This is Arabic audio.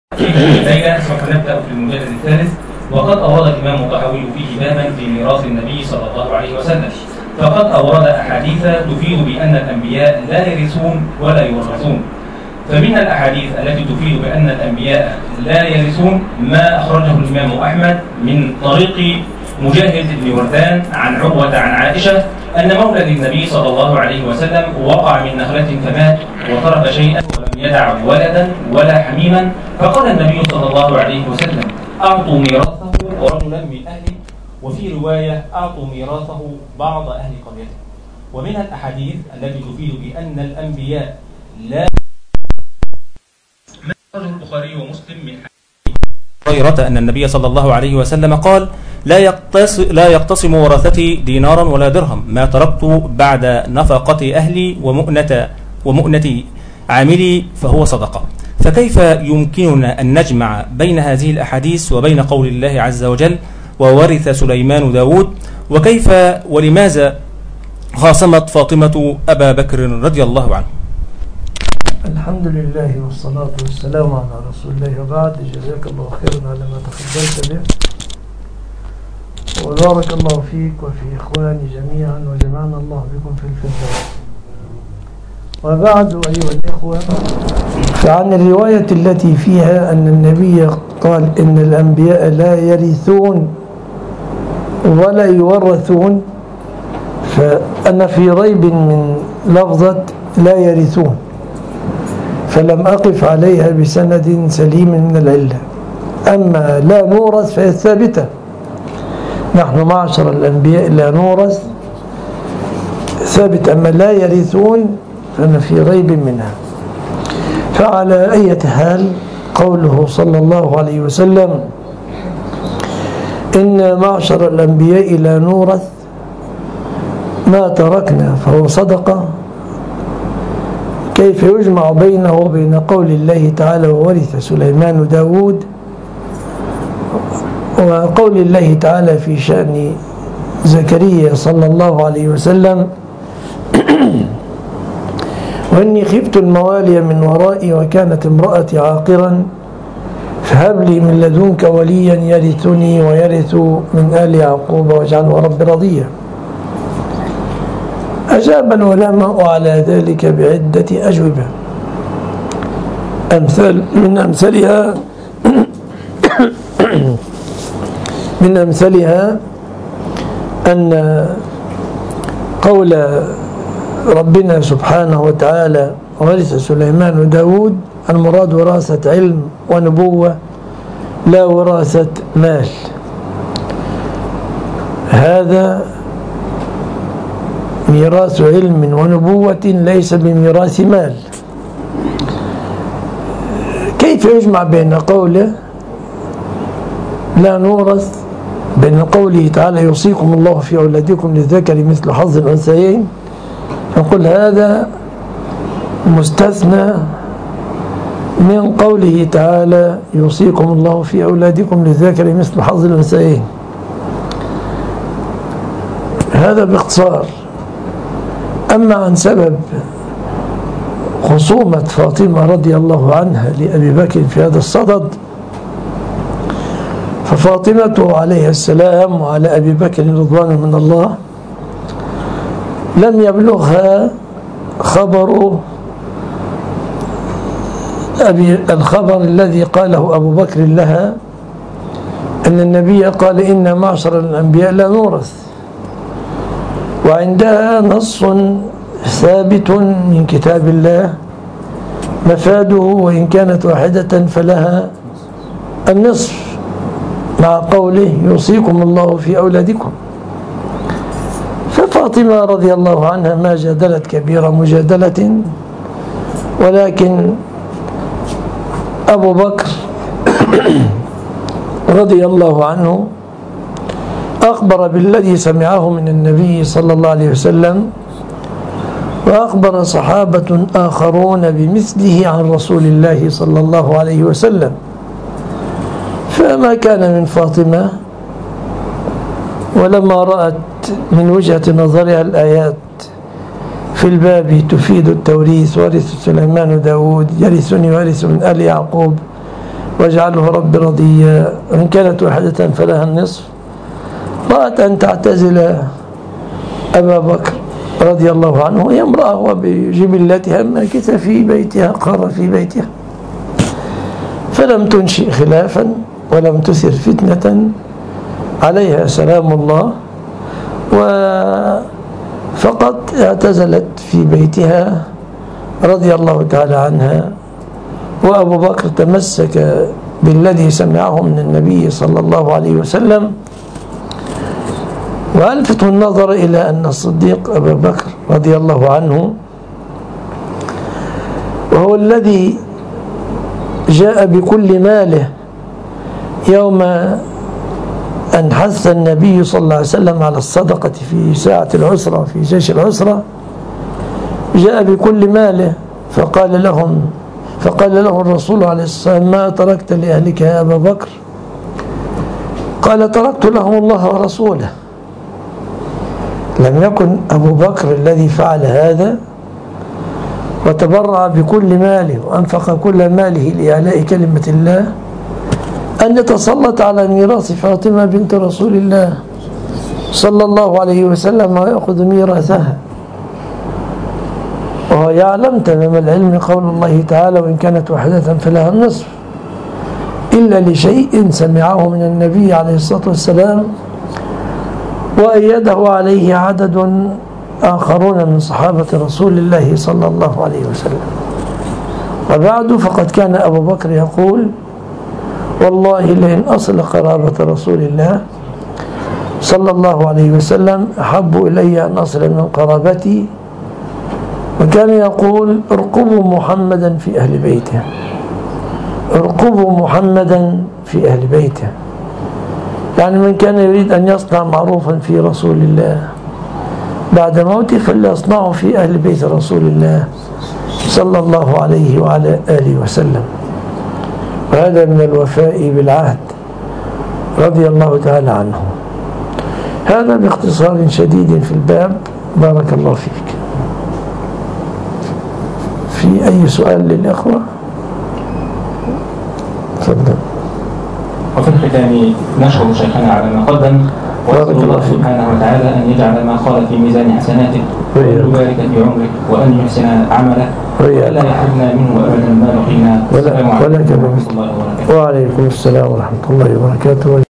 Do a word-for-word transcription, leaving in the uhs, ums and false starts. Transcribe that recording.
الليلة سوف نبدأ في المجلد الثالث. وقد أورد الإمام الطحاوي فيه بابا في ميراث النبي صلى الله عليه وسلم، فقد أورد أحاديث تفيد بأن الأنبياء لا يرثون ولا يورثون. فمن الأحاديث التي تفيد بأن الأنبياء لا يرثون ما أخرجه الإمام أحمد من طريق مجاهد بن وردان عن عروة عن عائشة أن مولى للنبي صلى الله عليه وسلم وقع من نخلة فمات وترك شيئا ولم يدع ولدا ولا حميما، فقال النبي صلى الله عليه وسلم: أعطوا ميراثه رجلا من أهله، وفي رواية: أعطوا ميراثه بعض أهل قريته. ومن الأحاديث التي تفيد بأن الأنبياء لا ما أخرجه البخاري ومسلم من هريرة أن النبي صلى الله عليه وسلم قال: لا يقتص لا يقتسم ورثتي دينارا ولا درهم، ما تركت بعد نفقة أهلي ومؤنة ومؤنة عاملي فهو صدقة. فكيف يمكننا أن نجمع بين هذه الأحاديث وبين قول الله عز وجل: وورث سليمان داود؟ وكيف ولماذا خاصمت فاطمة أبا بكر رضي الله عنه؟ الحمد لله والصلاة والسلام على رسول الله، وبعد. جزاك الله خيرا على ما تفضلت به، وبارك الله فيك وفي إخواني جميعا، وجمعنا الله بكم في الفردوس. وبعد أيها الإخوة، فعن الرواية التي فيها أن النبي قال إن الأنبياء لا يرثون ولا يورثون، فأنا في ريب من لفظة لا يرثون، فلم أقف عليها بسند سليم من العلة. أما لا نورث فهي ثابتة، نحن معشر الأنبياء لا نورث ثابت. أما لا يرثون فأنا في ريب منها. فعلى أي حال قوله صلى الله عليه وسلم: إن معشر الأنبياء لا نورث، ما تركنا فهو صدقة. كيف يجمع بينه وبين قول الله تعالى: وورث سليمان داود، وقول الله تعالى في شأن زكريا صلى الله عليه وسلم: وإني خفت الموالي من ورائي وكانت امرأتي عاقرا فهب لي من لدنك وليا يرثني ويرث من آل يعقوب واجعله رب رضيا. أجاب العلماء على ذلك بعدة أجوبة، أمثال من أمثالها من أمثالها أن قول ربنا سبحانه وتعالى: ورث سليمان داود، المراد وراثة علم ونبوة لا وراثة مال. هذا ميراث علم ونبوة ليس بميراث مال. كيف يجمع بين قوله لا نورث بين قوله تعالى: يوصيكم الله في أولادكم للذكر مثل حظ الأنثيين؟ نقول هذا مستثنى من قوله تعالى: يوصيكم الله في أولادكم للذكر مثل حظ الأنثيين. هذا باختصار. أما عن سبب خصومة فاطمة رضي الله عنها لأبي بكر في هذا الصدد، ففاطمة عليه السلام وعلى أبي بكر رضوان من الله لم يبلغها خبر أبي الخبر الذي قاله أبو بكر لها أن النبي قال: إن معشر الأنبياء لا نورث. وعندها نص ثابت من كتاب الله مفاده وإن كانت واحدة فلها النصف، مع قوله: يوصيكم الله في أولادكم. ففاطمة رضي الله عنها ما جادلت كبيرة مجادلة، ولكن أبو بكر رضي الله عنه أخبر بالذي سمعه من النبي صلى الله عليه وسلم، وأخبر صحابة آخرون بمثله عن رسول الله صلى الله عليه وسلم. فما كان من فاطمة، ولما رأت من وجهة نظرها الآيات في الباب تفيد التوريث: ورث سليمان داود يرثني ويرث من آل يعقوب واجعله رب رضيا. وإن كانت واحدة فلها النصف. رأت أن تعتزل أبا بكر رضي الله عنه، هي امرأة وبجبلتها ماكثة في بيتها، قر في بيتها، فلم تنشئ خلافا ولم تثر فتنة عليها سلام الله، وفقط اعتزلت في بيتها رضي الله تعالى عنها. وأبو بكر تمسك بالذي سمعه من النبي صلى الله عليه وسلم. وألفت النظر إلى أن الصديق أبا بكر رضي الله عنه وهو الذي جاء بكل ماله يوم أن حث النبي صلى الله عليه وسلم على الصدقة في ساعة العسرة، في جيش العسرة، جاء بكل ماله فقال لهم فقال له الرسول عليه الصلاة والسلام: ما تركت لأهلك يا أبا بكر؟ قال: تركت لهم الله ورسوله. لم يكن أبو بكر الذي فعل هذا وتبرع بكل ماله وأنفق كل ماله لإعلاء كلمة الله أن يتسلط على ميراث فاطمة بنت رسول الله صلى الله عليه وسلم ويأخذ ميراثها، وهو يعلم تمام العلم قول الله تعالى: وإن كانت واحدة فلها النصف، إلا لشيء سمعه من النبي عليه الصلاة والسلام وأيده عليه عدد آخرون من صحابة رسول الله صلى الله عليه وسلم. وبعد، فقد كان أبو بكر يقول: والله لئن أصل قرابة رسول الله صلى الله عليه وسلم أحب إلي أن أصل من قرابتي. وكان يقول: ارقبوا محمدا في أهل بيته، ارقبوا محمدا في أهل بيته. يعني من كان يريد أن يصنع معروفا في رسول الله بعد موته فليصنعه في أهل بيت رسول الله صلى الله عليه وعلى آله وسلم. وهذا من الوفاء بالعهد رضي الله تعالى عنه. هذا باختصار شديد في الباب. بارك الله فيك. في أي سؤال للإخوة؟ تفضل. وفي الختام نشكر شيخنا على ما قدم، ونسأل الله سبحانه وتعالى أن يجعل ما قال في ميزان حسناته، وأن يبارك في عمرك، وأن يحسن عمله، ولا يحرمنا منه أبدا ما بقينا. والسلام عليكم ورحمة الله وبركاته. وعليكم السلام ورحمة الله وبركاته.